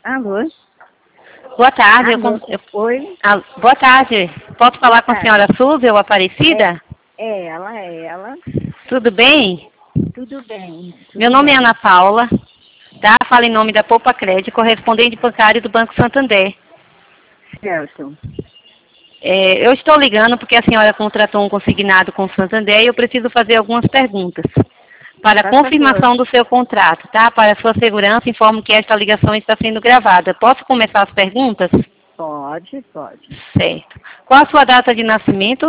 Alô? Boa tarde. Alô? Oi? Boa tarde. Posso falar com a senhora Suzy ou Aparecida? É ela. Tudo bem? Tudo bem. Meu nome é Ana Paula, tá? Falo em nome da Poupa Crédito, correspondente bancário do Banco Santander. Certo. Eu estou ligando porque a senhora contratou um consignado com o Santander e eu preciso fazer algumas perguntas. Para Por confirmação favor. do seu contrato, tá? Para sua segurança, informo que esta ligação está sendo gravada. Posso começar as perguntas? Pode. Certo. Qual a sua data de nascimento?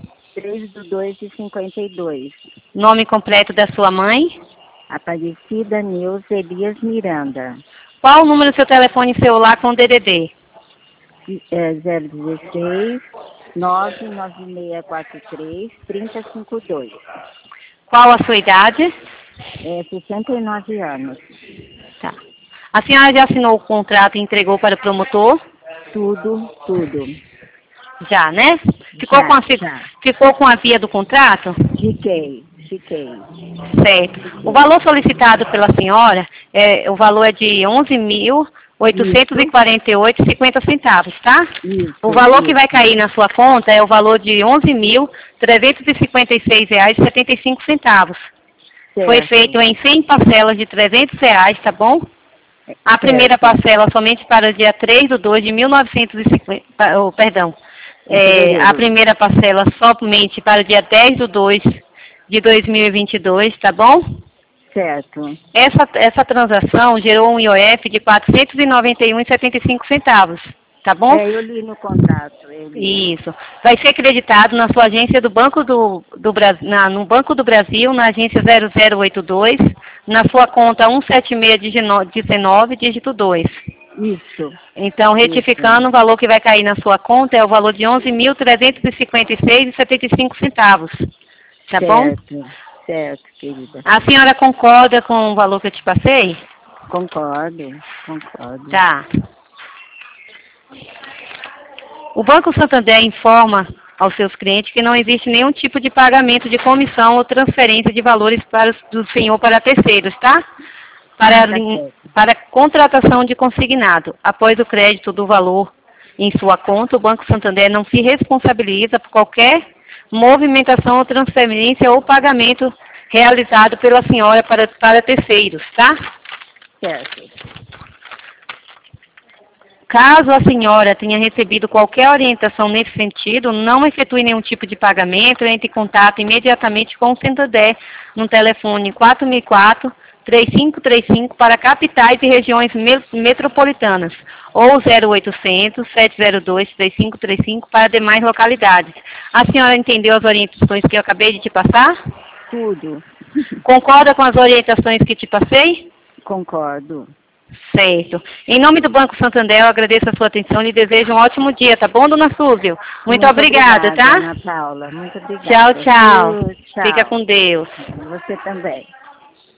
3/2/52. Nome completo da sua mãe? Aparecida Nilza Elias Miranda. Qual o número do seu telefone celular com DDD? 016 99643 3052. Qual a sua idade? 69 anos. Tá. A senhora já assinou o contrato e entregou para o promotor? Tudo. Já, né? Já. Ficou com a via do contrato? Fiquei. Certo. O valor solicitado pela senhora, o valor é de 11.848,50 centavos, tá? Isso. O valor que vai cair na sua conta é o valor de 11.356,75 centavos. Foi feito em 100 parcelas de R$300, tá bom? A primeira parcela somente para o dia 3/2 de 1950, a primeira parcela somente para o dia 10/2 de 2022, tá bom? Certo. Essa transação gerou um IOF de R$491,75 centavos, tá bom? Eu li no contrato. Isso. Vai ser creditado na sua agência do Banco do Brasil, no Banco do Brasil, na agência 0082, na sua conta 17619, dígito 2. Isso. Então, retificando, o valor que vai cair na sua conta é o valor de 11.356,75 centavos. Tá bom? Certo, querida. A senhora concorda com o valor que eu te passei? Concordo. Tá. O Banco Santander informa aos seus clientes que não existe nenhum tipo de pagamento de comissão ou transferência de valores do senhor para terceiros, tá? Para contratação de consignado. Após o crédito do valor em sua conta, o Banco Santander não se responsabiliza por qualquer movimentação ou transferência ou pagamento realizado pela senhora para terceiros, tá? Certo. Caso a senhora tenha recebido qualquer orientação nesse sentido, não efetue nenhum tipo de pagamento, entre em contato imediatamente com o Santander no telefone 4004-3535 para capitais e regiões metropolitanas ou 0800 702 3535 para demais localidades. A senhora entendeu as orientações que eu acabei de te passar? Tudo. Concorda com as orientações que te passei? Concordo. Certo. Em nome do Banco Santander, eu agradeço a sua atenção e desejo um ótimo dia, tá bom, dona Súzio? Muito obrigada, tá? Ana Paula. Muito obrigada. Tchau. Tchau. Fica com Deus. Você também.